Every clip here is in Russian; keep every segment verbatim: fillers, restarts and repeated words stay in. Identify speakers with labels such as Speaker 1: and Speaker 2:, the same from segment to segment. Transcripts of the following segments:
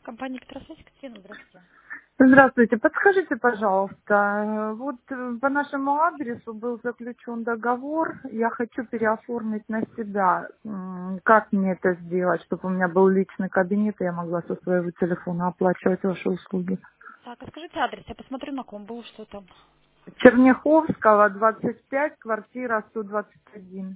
Speaker 1: Компания «Петросвязь», Катерина, здравствуйте.
Speaker 2: Здравствуйте. Подскажите, пожалуйста, э, вот э, по нашему адресу был заключен договор. Я хочу переоформить на себя. М, Как мне это сделать, чтобы у меня был личный кабинет, и я могла со своего телефона оплачивать ваши услуги?
Speaker 1: Так, а скажите адрес, я посмотрю на ком был, что там.
Speaker 2: Черняховского, двадцать пять, квартира сто двадцать один.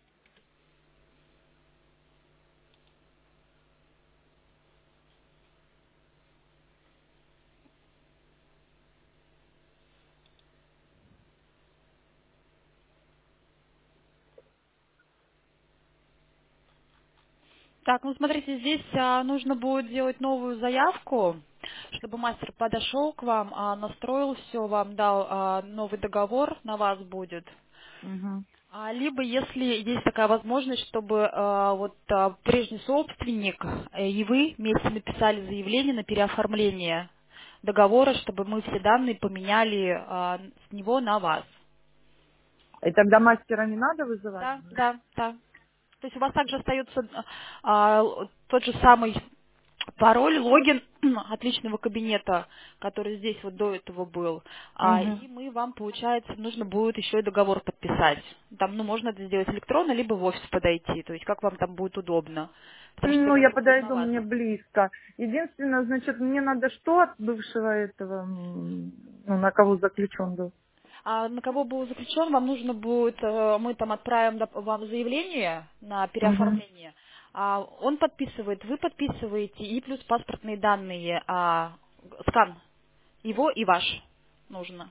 Speaker 1: Так, ну смотрите, здесь а, нужно будет делать новую заявку, чтобы мастер подошел к вам, а, настроил все, вам дал а, новый договор на вас будет.
Speaker 2: Мгм.
Speaker 1: А, либо, если есть такая возможность, чтобы а, вот а, прежний собственник э, и вы вместе написали заявление на переоформление договора, чтобы мы все данные поменяли а, с него на вас.
Speaker 2: И тогда мастера не надо вызывать
Speaker 1: Да,
Speaker 2: будет?
Speaker 1: да, да. То есть у вас также остается а, тот же самый пароль, логин от личного кабинета, который здесь вот до этого был. А,
Speaker 2: Мгм.
Speaker 1: и мы вам, получается, нужно будет еще и договор подписать. Там, ну, можно это сделать электронно, либо в офис подойти. То есть как вам там будет удобно. Потому что
Speaker 2: Ну, я
Speaker 1: договор будет на
Speaker 2: подойду,
Speaker 1: вас.
Speaker 2: мне близко. Единственное, значит, мне надо что от бывшего этого, м, ну, на кого заключен был?
Speaker 1: А на кого был заключен, вам нужно будет, э, мы там отправим доп- вам заявление на
Speaker 2: Мгм.
Speaker 1: переоформление. А он подписывает, вы подписываете, и плюс паспортные данные, а, скан его и ваш нужно.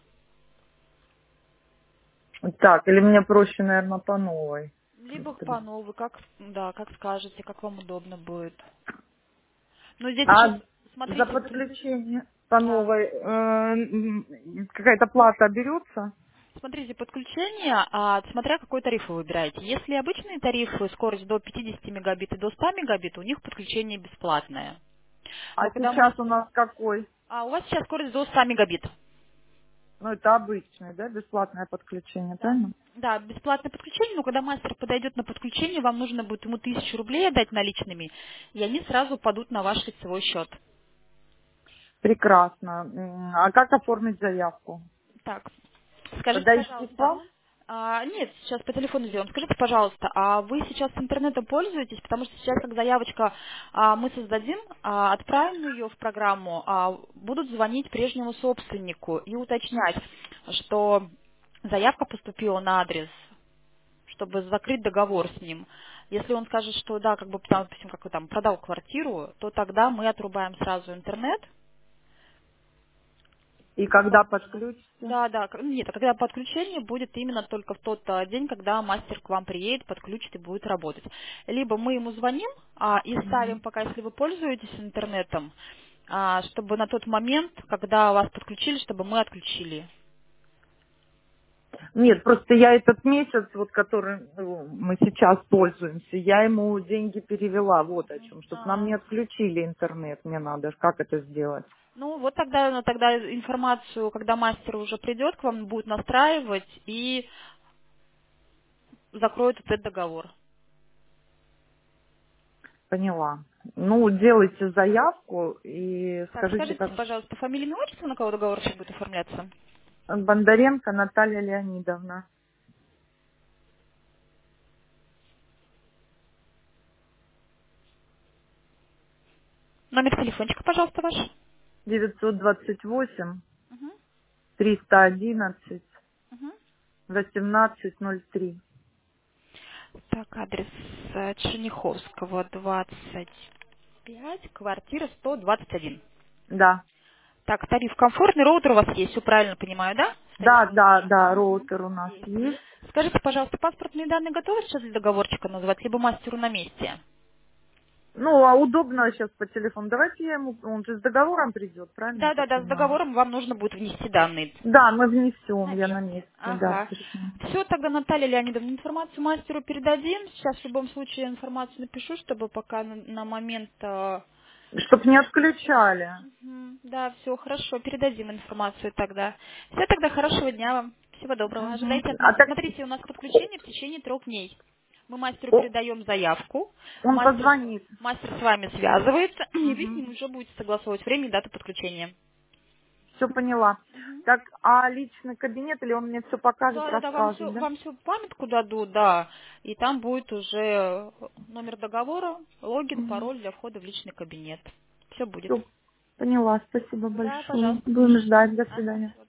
Speaker 2: Так, или мне проще, наверное, по новой.
Speaker 1: Либо по новой, как, да, как скажете, как вам удобно будет. Но здесь еще,
Speaker 2: А за
Speaker 1: смотрите, плюс,
Speaker 2: подключение по
Speaker 1: да.
Speaker 2: новой э, м, какая-то плата берется?
Speaker 1: Смотрите, подключение, а, смотря какой тариф вы выбираете. Если обычные тарифы, скорость до пятидесяти мегабит и до ста мегабит, у них подключение бесплатное.
Speaker 2: А
Speaker 1: Но когда
Speaker 2: сейчас у
Speaker 1: мастер...
Speaker 2: нас какой?
Speaker 1: А у вас сейчас скорость до ста мегабит.
Speaker 2: Ну, это обычное, да, бесплатное подключение,
Speaker 1: Да.
Speaker 2: правильно?
Speaker 1: Да, бесплатное подключение, но когда мастер подойдет на подключение, вам нужно будет ему тысячу рублей отдать наличными, и они сразу падут на ваш лицевой счет.
Speaker 2: Прекрасно. М, А как оформить заявку?
Speaker 1: Так, скажите,
Speaker 2: Тогда идти к
Speaker 1: пожалуйста,
Speaker 2: вам?
Speaker 1: а, нет, сейчас по телефону сделаем. Скажите, пожалуйста, а вы сейчас интернетом пользуетесь? Потому что сейчас, как заявочка а, мы создадим, а, отправим ее в программу, а, будут звонить прежнему собственнику и уточнять, что заявка поступила на адрес, чтобы закрыть договор с ним. Если он скажет, что да, как бы, там, допустим, как вы там продал квартиру, то тогда мы отрубаем сразу интернет.
Speaker 2: И
Speaker 1: Как
Speaker 2: когда
Speaker 1: вам удобно?
Speaker 2: подключите?
Speaker 1: Да, да. к- Нет, а когда подключение будет именно только в тот а, день, когда мастер к вам приедет, подключит и будет работать. Либо мы ему звоним а, и ставим,
Speaker 2: Мгм.
Speaker 1: пока если вы пользуетесь интернетом, а, чтобы на тот момент, когда вас подключили, чтобы мы отключили.
Speaker 2: Нет, просто я этот месяц, вот который ну, мы сейчас пользуемся, я ему деньги перевела, вот о чем, чтобы нам
Speaker 1: А,
Speaker 2: не отключили интернет, мне надо, как это сделать.
Speaker 1: ну вот тогда, ну, тогда информацию, когда мастер уже придет к вам, будет настраивать и закроет этот договор.
Speaker 2: Поняла. Ну, делайте заявку и
Speaker 1: Так,
Speaker 2: скажите,
Speaker 1: скажите,
Speaker 2: как
Speaker 1: пожалуйста, фамилия, имя, отчество, на кого договор сейчас будет оформляться?
Speaker 2: Бондаренко Наталья Леонидовна.
Speaker 1: Номер телефончика, пожалуйста, ваш.
Speaker 2: девятьсот двадцать восемь
Speaker 1: Мгм,
Speaker 2: триста одиннадцать
Speaker 1: мгм.
Speaker 2: восемнадцать ноль три.
Speaker 1: Так, адрес э, Черняховского, двадцать пять, квартира сто двадцать один.
Speaker 2: Да.
Speaker 1: Так, тариф комфортный, роутер у вас есть, все правильно понимаю, да? С
Speaker 2: Да,
Speaker 1: тарифом
Speaker 2: да,
Speaker 1: тоже.
Speaker 2: да,
Speaker 1: Мгм.
Speaker 2: роутер у нас
Speaker 1: Есть.
Speaker 2: есть.
Speaker 1: Скажите, пожалуйста, паспортные данные готовы сейчас для договорчика назвать, либо мастеру на месте?
Speaker 2: Ну, а удобно сейчас по телефону. Давайте я ему, он же с договором придет, правильно я
Speaker 1: Да, да,
Speaker 2: так
Speaker 1: да, с
Speaker 2: понимаю?
Speaker 1: договором вам нужно будет внести данные.
Speaker 2: Да, мы внесем,
Speaker 1: На
Speaker 2: я на
Speaker 1: месте.
Speaker 2: месте, да,
Speaker 1: Ага.
Speaker 2: совершенно.
Speaker 1: Все, тогда Наталья Леонидовна, информацию мастеру передадим. Сейчас в любом случае информацию напишу, чтобы пока на, на момент... э,
Speaker 2: Чтоб не отключали.
Speaker 1: Мгм. Да, все, хорошо, передадим информацию тогда. Все, тогда хорошего дня вам. Всего доброго.
Speaker 2: Мгм.
Speaker 1: Ожидайте от
Speaker 2: А
Speaker 1: нас.
Speaker 2: так,
Speaker 1: Смотрите, у нас подключение в течение трех дней. Мы мастеру
Speaker 2: О,
Speaker 1: передаем заявку,
Speaker 2: он
Speaker 1: мастер,
Speaker 2: позвонит.
Speaker 1: мастер с вами связывается, и вы с
Speaker 2: Угу.
Speaker 1: ним уже будете согласовывать время и дату подключения.
Speaker 2: Все поняла.
Speaker 1: Мгм.
Speaker 2: Так, а личный кабинет, или он мне все покажет,
Speaker 1: Да, да, да, вам
Speaker 2: расскажет,
Speaker 1: все,
Speaker 2: да?
Speaker 1: вам всю памятку дадут, да, и там будет уже номер договора, логин,
Speaker 2: Угу.
Speaker 1: пароль для входа в личный кабинет. Все будет.
Speaker 2: Все, поняла. Спасибо
Speaker 1: Да,
Speaker 2: большое.
Speaker 1: пожалуйста.
Speaker 2: Будем ждать. До
Speaker 1: Ага,
Speaker 2: свидания.
Speaker 1: всего